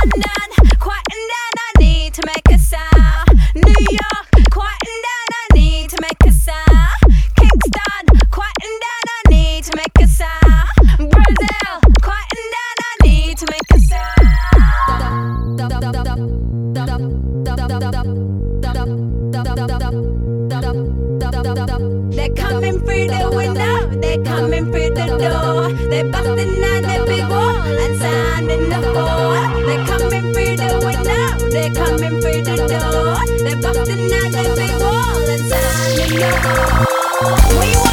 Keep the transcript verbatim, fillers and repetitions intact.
London, quieten down, I need to make a sound. New York, quieten down, I need to make a sound. Kingston, quieten down, I need to make a sound. Brazil, quieten down, I need to make a sound. They're coming through the window, they're coming through the door. They're busting down the big wall and sounding the floor. They're coming through the window, they're coming through the door. They're busting down the big wall and sounding the floor. We